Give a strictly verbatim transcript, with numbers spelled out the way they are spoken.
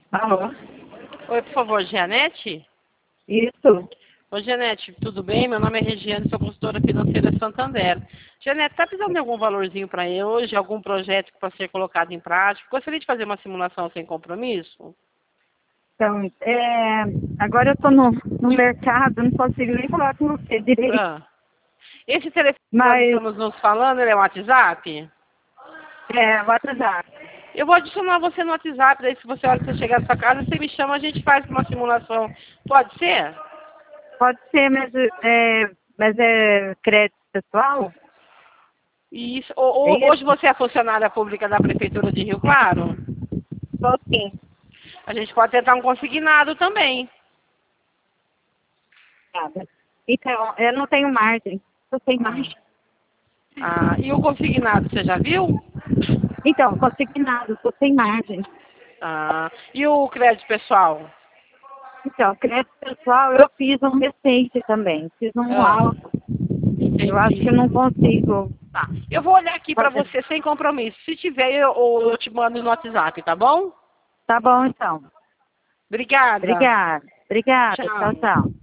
Alô? Oi, por favor, Gianete? Isso. Oi, Gianete, tudo bem? Meu nome é Regiane, sou consultora financeira Santander. Gianete, está precisando de algum valorzinho para hoje, algum projeto para ser colocado em prática? Gostaria de fazer uma simulação sem compromisso? Então, é, agora eu estou no, no mercado, não consigo nem falar com você direito. Ah. Esse telefone que nós Mas, estamos nos falando, ele é um WhatsApp? é, WhatsApp. Eu vou adicionar você no WhatsApp, daí se você hora que você chegar na sua casa, você me chama, a gente faz uma simulação. Pode ser? Pode ser, mas é, mas é crédito pessoal? Isso. O- É o- Hoje isso? você é funcionária pública da Prefeitura de Rio Claro? Só sim. A gente pode tentar um consignado também. Nada. Então, eu não tenho margem. Estou sem margem. Ah, e o consignado, você já viu? Então, consignado, estou sem margem. Ah, e o crédito pessoal? Então, crédito pessoal, eu fiz um recente também. Fiz um Ah, alto. Eu acho que eu entendi. não consigo Tá. Eu vou olhar aqui pra fazer. você sem compromisso. Se tiver, eu, eu te mando no WhatsApp, tá bom? Tá bom, então. Obrigada. Obrigada. Obrigada. Tchau, Tchau. tchau.